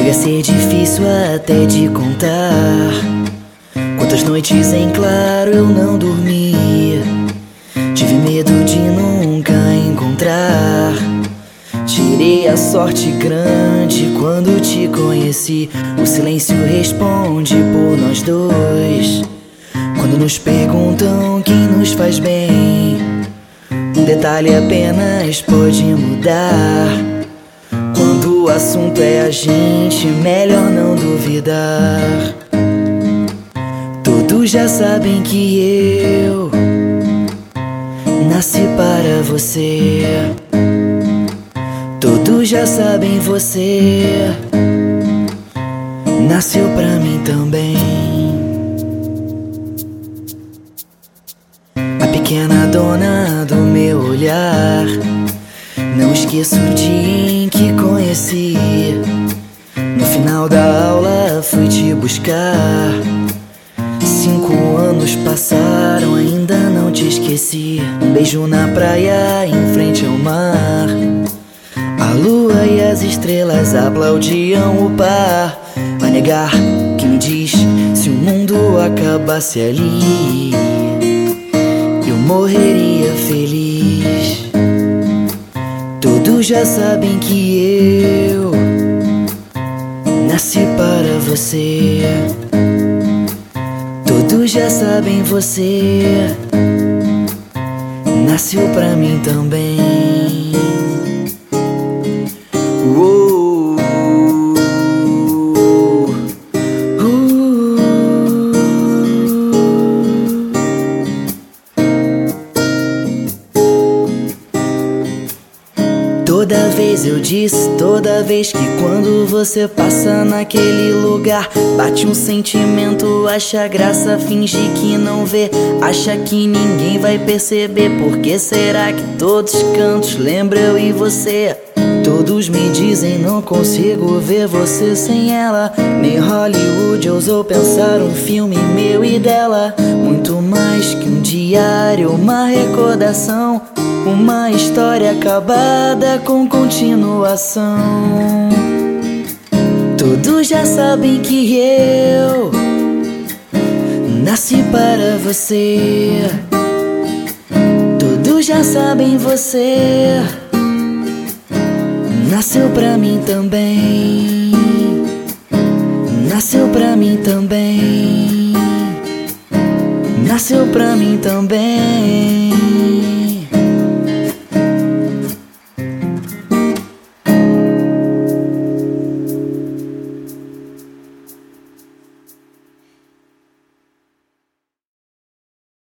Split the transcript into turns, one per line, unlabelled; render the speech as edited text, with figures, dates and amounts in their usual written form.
Chega a ser difícil até de contar quantas noites em claro eu não dormia. Tive medo de nunca encontrar. Tirei a sorte grande quando te conheci. O silêncio responde por nós dois. Quando nos perguntam quem nos faz bem, um detalhe apenas pode mudar. Quando o assunto é a gente, melhor não duvidar. Todos já sabem que eu nasci para você. Todos já sabem, você nasceu pra mim também. A pequena dona do meu olhar, não esqueço o dia em que conheci. No final da aula fui te buscar. 5 anos passaram, ainda não te esqueci. Um beijo na praia, em frente ao mar. A lua e as estrelas aplaudiam o par. Vai negar que me diz, se o mundo acabasse ali, eu morreria feliz. Todos já sabem que eu nasci para você. Todos já sabem, você nasceu pra mim também. Toda vez eu disse, toda vez que quando você passa naquele lugar, bate um sentimento, acha graça, finge que não vê, acha que ninguém vai perceber. Por que será que todos os cantos lembram eu e você? Todos me dizem, não consigo ver você sem ela. Nem Hollywood ousou pensar um filme meu e dela. Muito mais que um diário, uma recordação, uma história acabada com continuação. Todos já sabem que eu nasci para você. Todos já sabem, você nasceu pra mim também. Nasceu pra mim também. Nasceu pra mim também.